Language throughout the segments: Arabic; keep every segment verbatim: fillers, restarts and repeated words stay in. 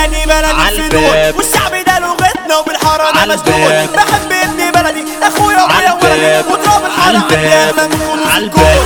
تنادي بلدي الفنون والشعب ده لغتنا وبالحارة انا مسجون. بحب ابني بلدي اخويا وابويا وولدي وتراب الحارة عندي اغلى من كنوز الكون.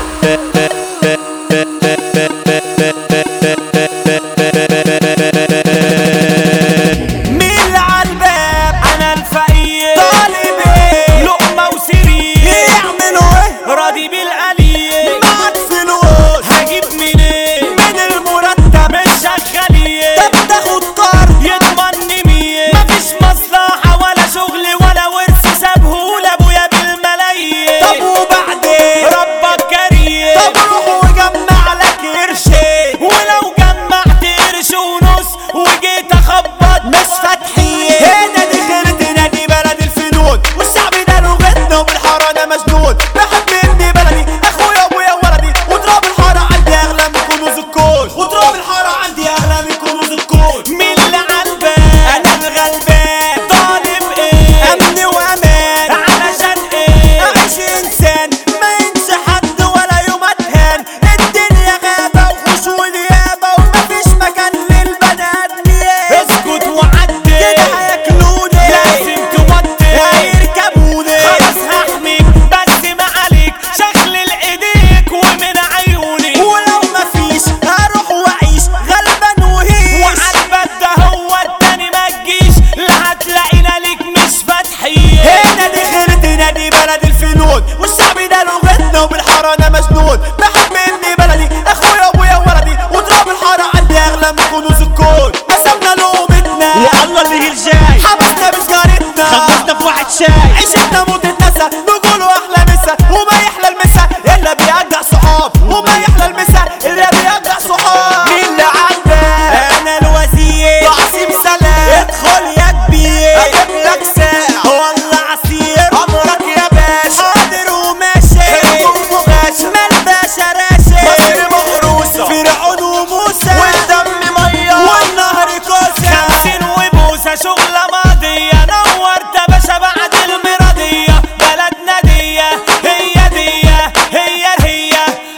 مين اللي عالباب؟ انا الفقير طالب ايه؟ لقمة وسرير يعملوا ايه؟ راضي بالقليل معاك فلوس هجيب منين؟ من المرتب مش شغالين. طب تاخد قرض يضمني مين؟ مفيش مصلحة ولا شغل ولا ورث سابهولي ابويا بالملايين. طب وبعدين؟ ربك كريم. طب روح وجمع لك قرشين ولو جمعت قرش ونص وجيت اخبط مش فاتحين. هنا دي خيرتي نادي بلد الفنون والشعب ده لغتنا وبالحارة انا مجنون. بحب ابني بلدي اخويا وابويا وولدي وتراب الحارة عندي اغلى من كنوز الكون. وتراب الحارة عندي اغلى من كنوز الكون. مين اللي عالبال؟ انا الغلبان طالب ايه؟ امن وامان علشان ايه؟ اعيش انسان ما ينسى حد ولا يوم اتهان. الدنيا غابة وخش ونيابة ومفيش مكان للبني ادمين. اسكت وعدي كده هياكلوني لازم توطي هيركبوني. خلاص هحميك بس ما عليك شغل ايديك ومن عيوني. ولو مفيش هروح واعيش غلبان وهيش وعالبال ده هو التاني ما تجيش لا هتلاقينا ليك مش فاتحين. هنا دي خيرتي نادي بلد الفنون والشعب ده لغتنا وبالحارة انا مجنون. بحب ابني بلدي اخويا وابويا وولدي وتراب الحارة عندي اغلى من كنوز الكون. قسمنا لقمتنا والله اللي هي الجاي حبسنا بسجارتنا خبزنا في واحد شاي. عيشتنا موت النسا نقولوا احلى مسا وما يحلى المسا الا بيرجع صحاب وما يحلى المسا الا بيرجع صحاب. مين اللي عالبال؟ انا الوزير عصيم سلام. ادخل يا كبير اجيب لك ساعة والله عصير امرك يا باشا. حاضر وماشي انتم مغاشى مال باشا راشد مصر مغروسة فرعون وموسى والدم مية والنهر كوسة. خمسين وبوسة شغلة ماضية نورت يا باشا بعد المرضية. بلدنا دية هي دية هي هي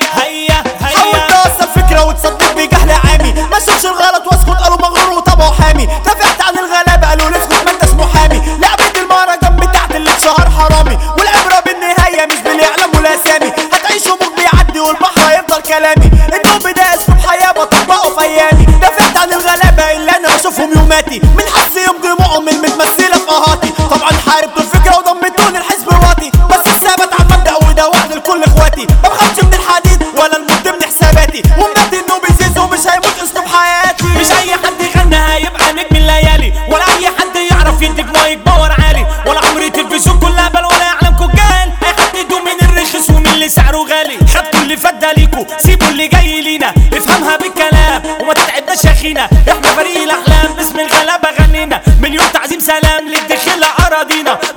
هي هي. حاولت اوصل فكرة وتصدق بجهل عامي ما شافش الغلط واسكت قالوا مغرور وطبعه حامي. دافعت عن الغلابة قالوا لي اسكت ما انتش محامي. لعبة المهرجان بتاعت اللي اتشهر حرامي والعبرة بالنهاية مش بالاعلام والاسامي. هتعيشوا موج بيعدي والبحر هيفضل كلامي. النوم ده اسلوب حياة بطبقه في ايامي. دافعت عن الغلابة اللي انا بشوفهم يوماتي من حس يوم دموعهم المتمثلة في قهاتي. طبعا حاربتوا الفكرة وضمتوني الحزب واطي بس الثابت على المبدأ وده وعد لكل اخواتي. ما بخافش من الحديد ولا المد من حساباتي ومنادي انه بيزيز ومش هيموت اسلوب حياتي. مش اي حد يغنى هيبقى نجم الليالي ولا اي حد يعرف يديك مايك باور عالي ولا عمري تلفزيون كلها بل ولا يعلم كجال. هيحددوا من الرخيص ومن اللي سعره غالي. خدتوا اللي فات ليكوا سيبوا اللي جاي لينا افهمها بالكلام وما تتعبناش يا اخينا. احنا فريق الاحلام باسم الغلابه غنينا مليون تعظيم سلام للدخيله اراضينا.